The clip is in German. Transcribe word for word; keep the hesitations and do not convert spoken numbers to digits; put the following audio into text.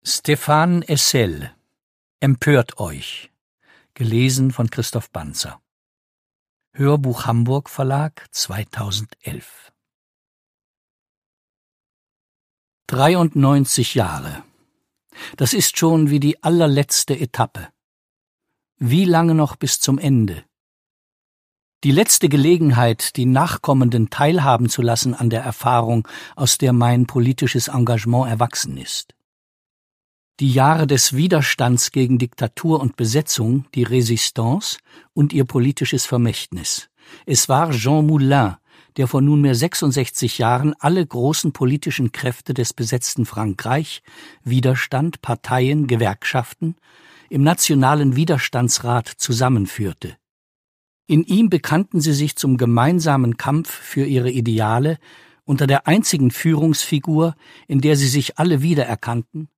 Stéphane Hessel, Empört euch, gelesen von Christoph Banzer. Hörbuch Hamburg Verlag zweitausendelf. dreiundneunzig Jahre. Das ist schon wie die allerletzte Etappe. Wie lange noch bis zum Ende? Die letzte Gelegenheit, die Nachkommenden teilhaben zu lassen an der Erfahrung, aus der mein politisches Engagement erwachsen ist. Die Jahre des Widerstands gegen Diktatur und Besetzung, die Résistance und ihr politisches Vermächtnis. Es war Jean Moulin, der vor nunmehr sechsundsechzig Jahren alle großen politischen Kräfte des besetzten Frankreich, Widerstand, Parteien, Gewerkschaften, im Nationalen Widerstandsrat zusammenführte. In ihm bekannten sie sich zum gemeinsamen Kampf für ihre Ideale unter der einzigen Führungsfigur, in der sie sich alle wiedererkannten,